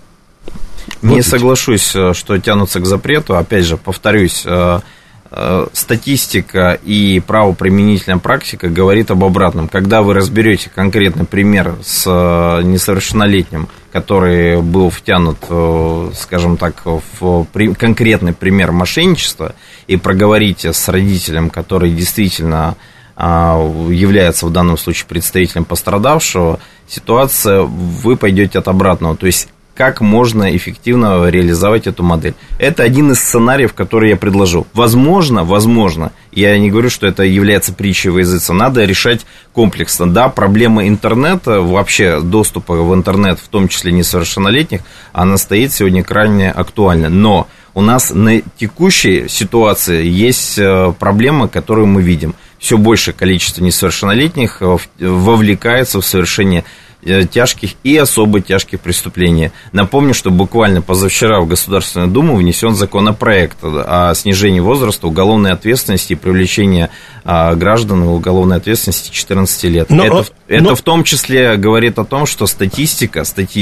Не соглашусь, что тянутся к запрету. Опять же, повторюсь, статистика и правоприменительная практика говорит об обратном. Когда вы разберете конкретный пример с несовершеннолетним, который был втянут, скажем так, в конкретный пример мошенничества, и проговорите с родителем, который действительно является в данном случае представителем пострадавшего, ситуация, вы пойдете от обратного. То есть как можно эффективно реализовать эту модель. Это один из сценариев, который я предложил. Возможно, я не говорю, что это является притчей во языце, надо решать комплексно. Да, проблема интернета, вообще доступа в интернет, в том числе несовершеннолетних, она стоит сегодня крайне актуальна. Но у нас на текущей ситуации есть проблема, которую мы видим. Все большее количество несовершеннолетних вовлекается в совершение тяжких и особо тяжких преступлений. Напомню, что буквально позавчера в Государственную Думу внесен законопроект о снижении возраста уголовной ответственности и привлечении граждан в уголовной ответственности 14 лет. Это в том числе говорит о том, что статистика,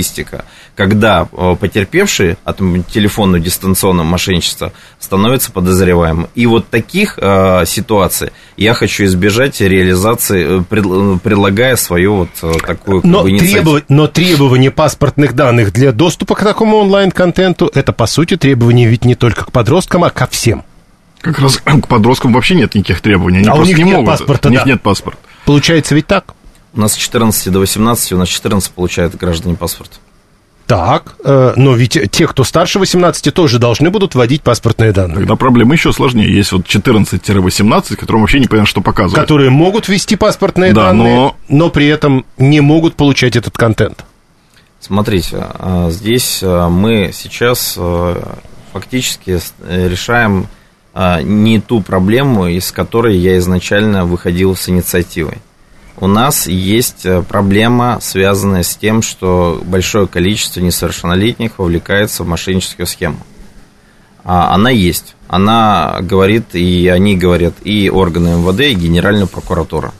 когда потерпевший от телефонного дистанционного мошенничества становится подозреваемым. И вот таких ситуаций я хочу избежать реализации, предлагая свою такую инициативу. Но требование паспортных данных для доступа к такому онлайн-контенту, это, по сути, требование ведь не только к подросткам, а ко всем. Как раз к подросткам вообще нет никаких требований. Они просто не могут. Паспорта, у них нет паспорта. Получается ведь так? У нас с 14 до 18, у нас 14 получают граждане паспорт. Так, но ведь те, кто старше 18, тоже должны будут вводить паспортные данные. Тогда проблема еще сложнее. Есть 14-18, которым вообще непонятно, что показывать. Которые могут ввести паспортные данные, но при этом не могут получать этот контент. Смотрите, здесь мы сейчас фактически решаем не ту проблему, из которой я изначально выходил с инициативой. У нас есть проблема, связанная с тем, что большое количество несовершеннолетних вовлекается в мошенническую схему. Она есть. Она говорит, и они говорят, и органы МВД, и Генеральная прокуратура.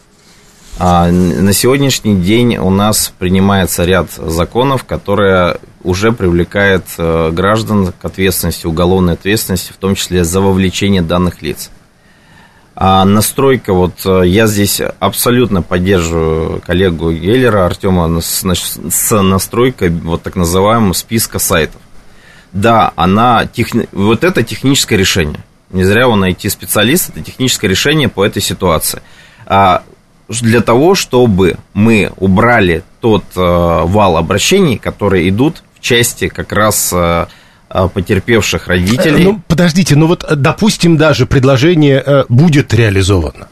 На сегодняшний день у нас принимается ряд законов, которые уже привлекают граждан к ответственности, уголовной ответственности, в том числе за вовлечение данных лиц. Настройка, я здесь абсолютно поддерживаю коллегу Геллера, Артема, с настройкой так называемого списка сайтов. Да, это техническое решение. Не зря он IT-специалист, это техническое решение по этой ситуации. Для того, чтобы мы убрали тот вал обращений, которые идут в части как раз потерпевших родителей. Подождите, допустим, даже предложение будет реализовано.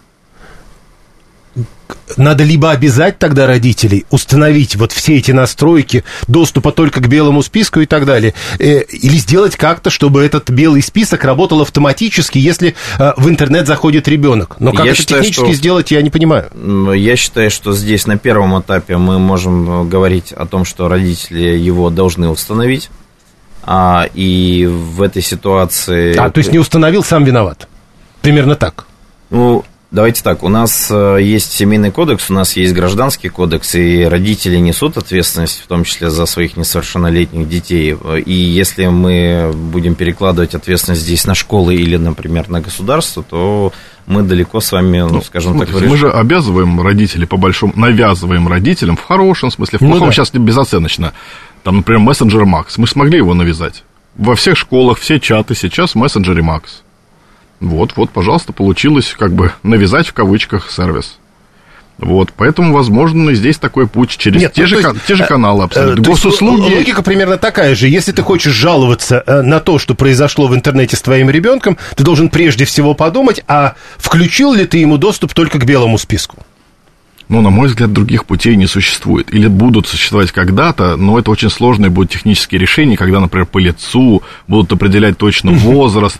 Надо либо обязать тогда родителей установить все эти настройки доступа только к белому списку и так далее, или сделать как-то, чтобы этот белый список работал автоматически, если в интернет заходит ребенок. Но как это технически сделать, я не понимаю. Я считаю, что здесь на первом этапе мы можем говорить о том, что родители его должны установить. И в этой ситуации... То есть не установил, сам виноват? Примерно так? Ну, давайте так, у нас есть семейный кодекс, у нас есть гражданский кодекс, и родители несут ответственность, в том числе за своих несовершеннолетних детей. И если мы будем перекладывать ответственность здесь на школы или, например, на государство, то мы далеко с вами, скажем так... Мы же обязываем родителей навязываем родителям в хорошем смысле, в плохом сейчас безоценочно. Там, например, мессенджер Макс. Мы смогли его навязать. Во всех школах, все чаты сейчас в мессенджере Макс. Вот, пожалуйста, получилось как бы навязать в кавычках сервис. Вот, поэтому, возможно, здесь такой путь через те же каналы абсолютно. Госуслуги... Логика примерно такая же. Если ты хочешь жаловаться на то, что произошло в интернете с твоим ребенком, ты должен прежде всего подумать, а включил ли ты ему доступ только к белому списку? Ну, на мой взгляд, других путей не существует. Или будут существовать когда-то, но это очень сложные будут технические решения, когда, например, по лицу будут определять точно возраст.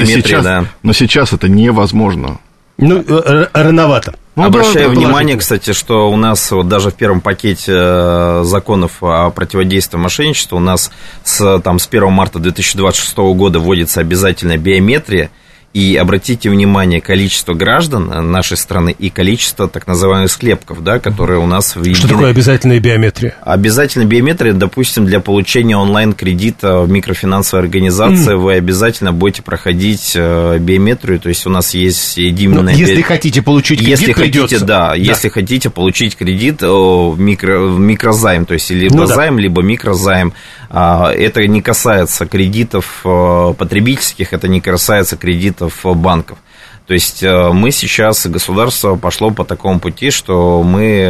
Но сейчас это невозможно. Ну, рановато. Обращаю внимание, кстати, что у нас вот даже в первом пакете законов о противодействии мошенничеству у нас с 1 марта 2026 года вводится обязательная биометрия. И обратите внимание, количество граждан нашей страны и количество так называемых склепков, да, которые у нас введены. Что такое обязательная биометрия? Обязательная биометрия, допустим, для получения онлайн-кредита в микрофинансовой организации вы обязательно будете проходить биометрию, то есть у нас есть единая... Если хотите получить кредит, придется. Если хотите получить кредит в микрозайм, то есть либо займ, либо микрозайм, это не касается кредитов потребительских, это не касается кредитов банков. То есть мы сейчас, государство пошло по такому пути, что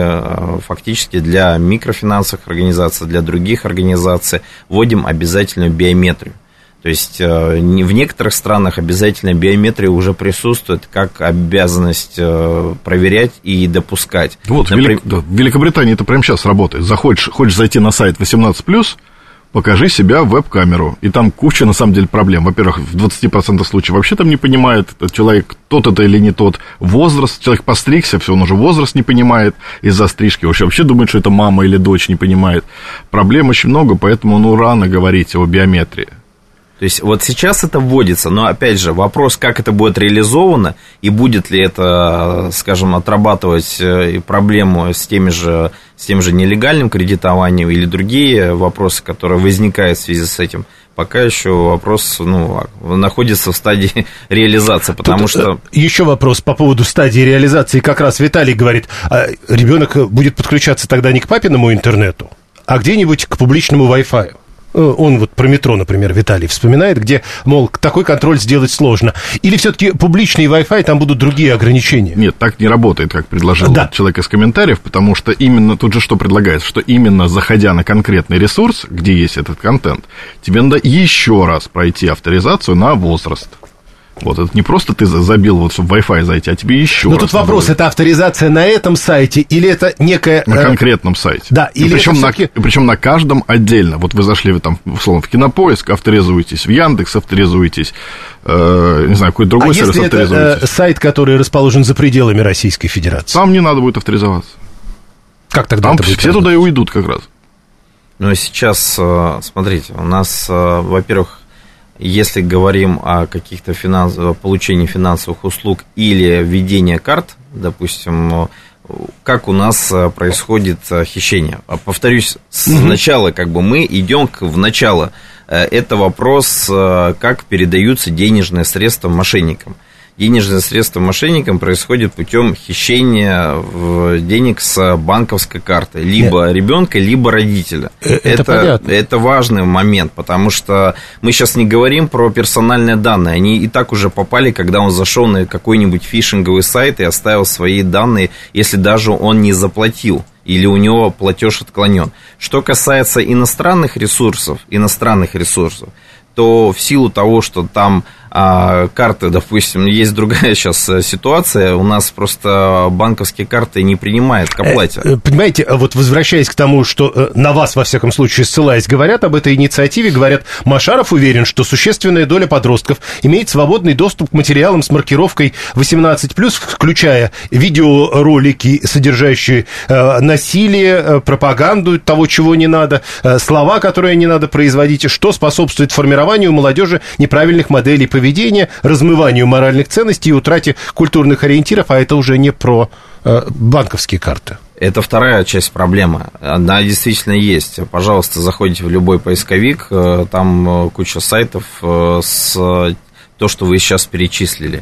мы фактически для микрофинансовых организаций, для других организаций вводим обязательную биометрию. То есть в некоторых странах обязательная биометрия уже присутствует как обязанность проверять и допускать. Вот, в Великобритании это прямо сейчас работает. Хочешь зайти на сайт 18+, покажи себя в веб-камеру. И там куча, на самом деле, проблем. Во-первых, в 20% случаев вообще там не понимает, этот человек тот это или не тот. Возраст, человек постригся, все, он уже возраст не понимает из-за стрижки. Вообще думает, что это мама или дочь, не понимает. Проблем очень много, поэтому, рано говорить о биометрии. То есть вот сейчас это вводится, но опять же вопрос, как это будет реализовано и будет ли это, скажем, отрабатывать проблему с тем же нелегальным кредитованием или другие вопросы, которые возникают в связи с этим, пока еще вопрос находится в стадии реализации, потому что... Еще вопрос по поводу стадии реализации. Как раз Виталий говорит, ребенок будет подключаться тогда не к папиному интернету, а где-нибудь к публичному Wi-Fi. Он вот про метро, например, Виталий вспоминает, где, мол, такой контроль сделать сложно. Или все-таки публичный Wi-Fi, там будут другие ограничения? Нет, так не работает, как предложил человек из комментариев, потому что именно тут же что предлагается, что именно заходя на конкретный ресурс, где есть этот контент, тебе надо еще раз пройти авторизацию на возраст. Вот, это не просто ты забил в Wi-Fi зайти, а тебе еще раз. Но тут вопрос, будет. Это авторизация на этом сайте или это некая... На конкретном сайте. Да, или причем на каждом отдельно. Вот вы зашли условно, в Кинопоиск, авторизуетесь, в Яндекс авторизуетесь, не знаю, какой другой сервис авторизуетесь. А если это сайт, который расположен за пределами Российской Федерации? Там не надо будет авторизоваться. Как тогда там это будет? Все туда и уйдут как раз. Ну, сейчас, смотрите, у нас, во-первых, если говорим о каких-то получении финансовых услуг или введении карт, допустим, как у нас происходит хищение. Повторюсь, сначала мы идем в начало. Это вопрос, как передаются денежные средства мошенникам. Денежные средства мошенникам происходят путем хищения денег с банковской карты. Либо ребенка, либо родителя. Это важный момент, потому что мы сейчас не говорим про персональные данные. Они и так уже попали, когда он зашел на какой-нибудь фишинговый сайт и оставил свои данные, если даже он не заплатил или у него платеж отклонен. Что касается иностранных ресурсов, то в силу того, что там карты, допустим, есть другая сейчас ситуация, у нас просто банковские карты не принимают к оплате. Понимаете, вот возвращаясь к тому, что на вас, во всяком случае, ссылаясь, говорят об этой инициативе, говорят, Машаров уверен, что существенная доля подростков имеет свободный доступ к материалам с маркировкой 18+, включая видеоролики, содержащие насилие, пропаганду того, чего не надо, слова, которые не надо производить, что способствует формированию у молодежи неправильных моделей поведения, размыванию моральных ценностей и утрате культурных ориентиров, а это уже не про банковские карты. Это вторая часть проблемы. Она действительно есть. Пожалуйста, заходите в любой поисковик, там куча сайтов с то, что вы сейчас перечислили.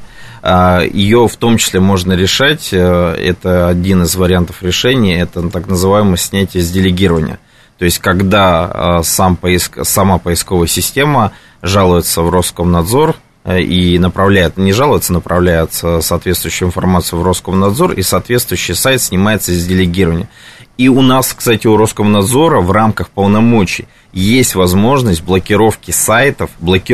Ее в том числе можно решать, это один из вариантов решения, это так называемое снятие с делегирования. То есть, когда сама поисковая система жалуется в Роскомнадзор и направляет соответствующую информацию в Роскомнадзор, и соответствующий сайт снимается из делегирования. И у нас, кстати, у Роскомнадзора в рамках полномочий есть возможность блокировки сайтов,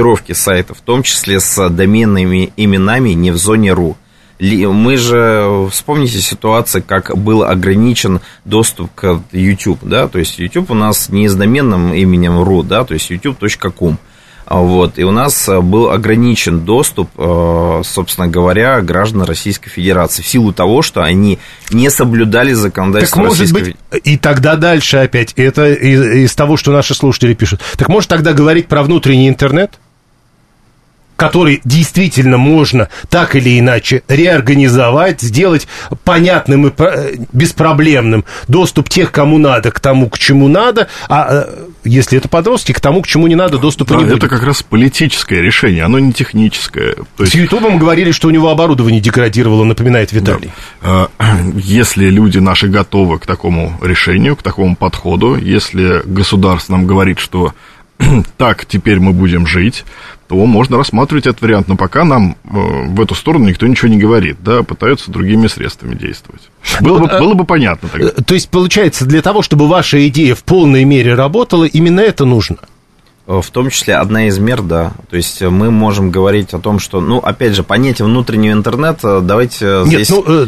в том числе с доменными именами не в зоне .ру. Мы же, вспомните ситуацию, как был ограничен доступ к YouTube, да, то есть YouTube у нас не с доменным именем .ru, да, то есть youtube.com. Вот, и у нас был ограничен доступ, собственно говоря, граждан Российской Федерации в силу того, что они не соблюдали законодательство Российской Федерации. Так может быть, и тогда дальше опять, это из того, что наши слушатели пишут, так может тогда говорить про внутренний интернет, который действительно можно так или иначе реорганизовать, сделать понятным и беспроблемным доступ тех, кому надо, к тому, к чему надо, а если это подростки, к тому, к чему не надо, доступа не будет. Это как раз политическое решение, оно не техническое. То есть... С Ютубом говорили, что у него оборудование деградировало, напоминает Виталий. Да. Если люди наши готовы к такому решению, к такому подходу, если государство нам говорит, что так теперь мы будем жить, то можно рассматривать этот вариант, но пока нам в эту сторону никто ничего не говорит, да, пытаются другими средствами действовать. Было бы понятно тогда. То есть, получается, для того, чтобы ваша идея в полной мере работала, именно это нужно? В том числе одна из мер, да. То есть мы можем говорить о том, что, ну, опять же, понятие внутреннего интернета, давайте здесь...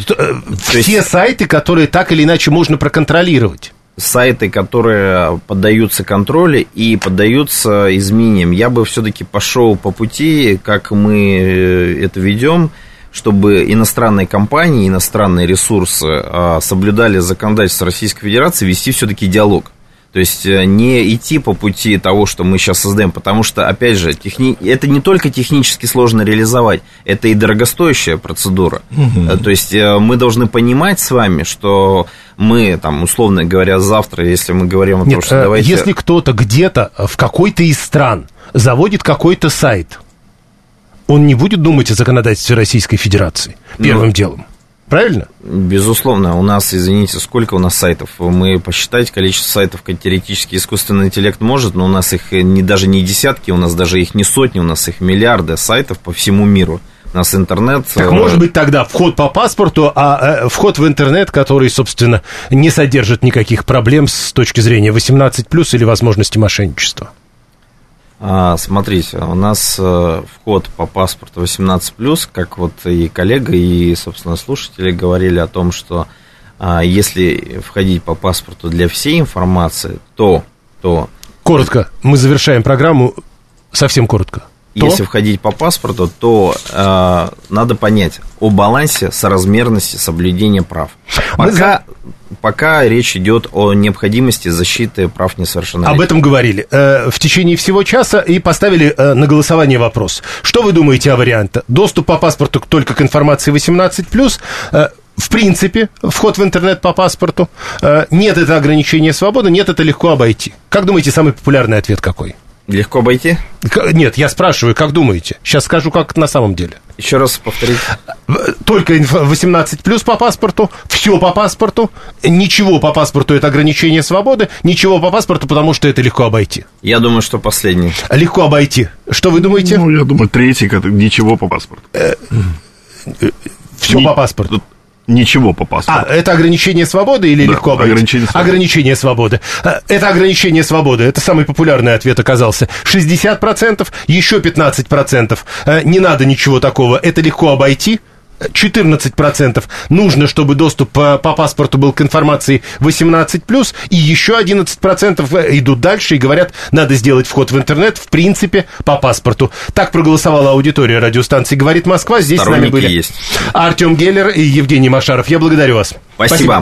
Все сайты, которые так или иначе можно проконтролировать. Сайты, которые поддаются контролю и поддаются изменениям. Я бы все-таки пошел по пути, как мы это ведем, чтобы иностранные компании, иностранные ресурсы соблюдали законодательство Российской Федерации, вести все-таки диалог. То есть не идти по пути того, что мы сейчас создаем, потому что, опять же, это не только технически сложно реализовать, это и дорогостоящая процедура. То есть мы должны понимать с вами, что мы, там, условно говоря, завтра, если мы говорим о том, что давайте... Если кто-то где-то в какой-то из стран заводит какой-то сайт, он не будет думать о законодательстве Российской Федерации первым делом. Правильно? Безусловно. У нас, извините, сколько у нас сайтов? Мы посчитать количество сайтов, как теоретически искусственный интеллект может, но у нас их даже не десятки, у нас даже их не сотни, у нас их миллиарды сайтов по всему миру. У нас интернет... Так может быть тогда вход по паспорту, а вход в интернет, который, собственно, не содержит никаких проблем с точки зрения 18+, или возможности мошенничества? Смотрите, у нас вход по паспорту 18+, как вот и коллега, и, собственно, слушатели говорили о том, что если входить по паспорту для всей информации, то... Коротко, мы завершаем программу, совсем коротко. Если входить по паспорту, то надо понять о балансе, соразмерности, соблюдения прав. Пока речь идет о необходимости защиты прав несовершеннолетних. Об этом говорили в течение всего часа и поставили на голосование вопрос. Что вы думаете о варианте? Доступ по паспорту только к информации 18+, в принципе, вход в интернет по паспорту. Нет, это ограничение свободы, нет, это легко обойти. Как думаете, самый популярный ответ какой? Легко обойти? Нет, я спрашиваю, как думаете? Сейчас скажу, как это на самом деле. Еще раз повторите. Только 18+ по паспорту, все по паспорту, ничего по паспорту — это ограничение свободы, ничего по паспорту, потому что это легко обойти. Я думаю, что последний. Легко обойти. Что вы думаете? Ну, я думаю, третий, ничего по паспорту. Все по паспорту. ничего по паспорту. Это ограничение свободы или легко обойти? Ограничение свободы. Это ограничение свободы. Это самый популярный ответ оказался. 60%, еще 15%. Не надо ничего такого. Это легко обойти. 14% нужно, чтобы доступ по паспорту был к информации 18+, и еще 11% идут дальше и говорят, надо сделать вход в интернет, в принципе, по паспорту. Так проголосовала аудитория радиостанции «Говорит Москва». Здесь с нами были Артем Геллер и Евгений Машаров. Я благодарю вас. Спасибо.